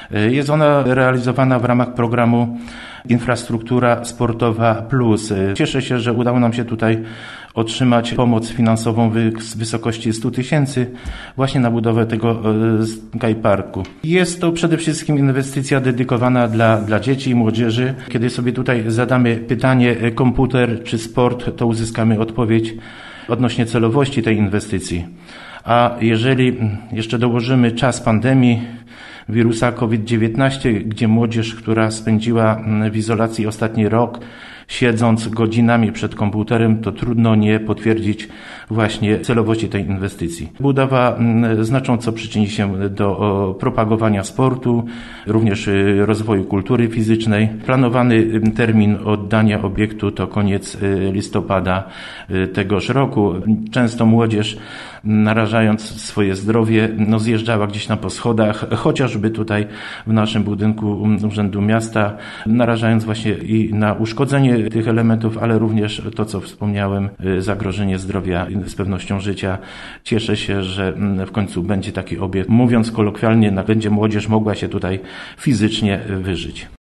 Jest ona realizowana w ramach programu Infrastruktura Sportowa Plus. Cieszę się, że udało nam się tutaj otrzymać pomoc finansową w wysokości 100 000 właśnie na budowę tego skateparku. Jest to przede wszystkim inwestycja dedykowana dla dzieci i młodzieży. Kiedy sobie tutaj zadamy pytanie komputer czy sport, to uzyskamy odpowiedź odnośnie celowości tej inwestycji. A jeżeli jeszcze dołożymy czas pandemii, wirusa COVID-19, gdzie młodzież, która spędziła w izolacji ostatni rok, siedząc godzinami przed komputerem, to trudno nie potwierdzić właśnie celowości tej inwestycji. Budowa znacząco przyczyni się do propagowania sportu, również rozwoju kultury fizycznej. Planowany termin oddania obiektu to koniec listopada tegoż roku. Często młodzież, narażając swoje zdrowie, zjeżdżała gdzieś tam po schodach, chociażby tutaj w naszym budynku Urzędu Miasta, narażając właśnie i na uszkodzenie tych elementów, ale również to, co wspomniałem, zagrożenie zdrowia z pewnością życia. Cieszę się, że w końcu będzie taki obiekt. Mówiąc kolokwialnie, będzie młodzież mogła się tutaj fizycznie wyżyć.